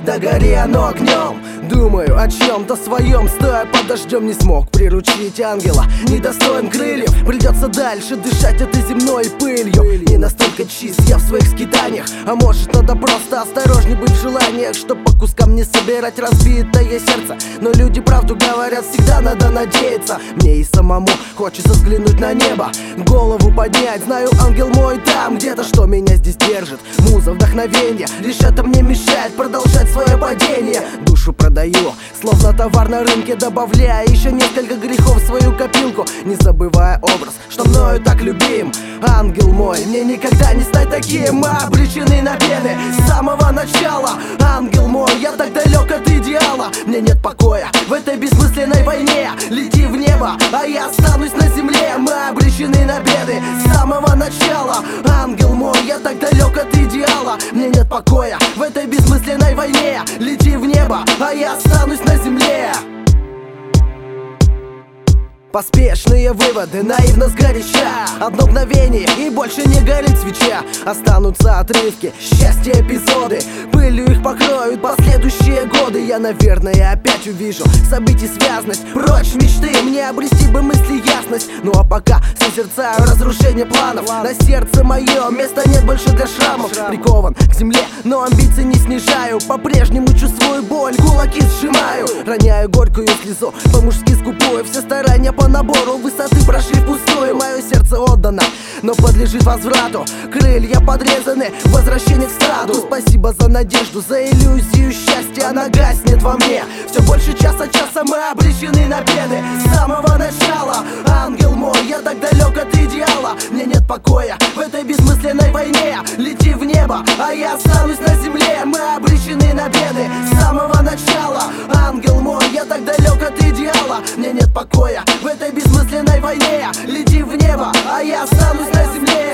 догори оно огнем. Думаю о чем-то своем, стоя под дождем, не смог приручить ангела, недостоин крыльев. Придется дальше дышать этой земной пылью. Не настолько чист я в своих скитаниях, а может надо просто осторожней быть в желаниях, чтоб по кускам не собирать разбитое сердце. Но люди правду говорят, всегда надо надеяться. Мне и самому хочется взглянуть на небо, голову поднять. Знаю, ангел мой там где-то, что меня здесь держит. Муза, вдохновение, лишь это мне мешает продолжать свое падение. Душу продаю, словно товар на рынке, добавляя еще несколько грехов в свою копилку, не забывая образ, что мною так любим. Ангел мой, мне никогда не стать таким, мы обречены на беды с самого начала. Ангел мой, я так далек от идеала, мне нет покоя в этой бессмысленной войне. Лети в небо, а я останусь на земле, мы обречены на беды с самого начала. Ангел мой, я так далек от идеала, мне нет покоя в этой бессмысленной войне. Лети в небо, а я останусь на земле. Поспешные выводы, наивно сгоряча. Одно мгновение и больше не горит свеча. Останутся отрывки, счастья, эпизоды, пылью их покроют последующие годы. Я, наверное, опять увижу событий связность. Прочь мечты, мне обрести бы мысли ясность. Ну а пока созерцаю разрушение планов. На сердце моем места нет больше для шрамов. Прикован к земле, но амбиции не снижаю. По-прежнему чувствую боль, кулаки сжимаю. Роняю горькую слезу, по-мужски скупую. Все старания по набору высоты прошли впустую. Мое сердце отдано, но подлежит возврату. Крылья подрезаны, возвращение к стаду. Спасибо за надежду, за иллюзию счастья, она гаснет во мне. Все больше час от часа мы обречены на беды с самого начала. Ангел мой, я так далек от идеала, мне нет покоя в этой бессмысленной войне. Лети в небо, а я останусь на земле, мы обречены на беды с самого начала. Ангел мой, я так далек от идеала, мне нет покоя в этой бессмысленной войне. Лети в небо, а я останусь на земле.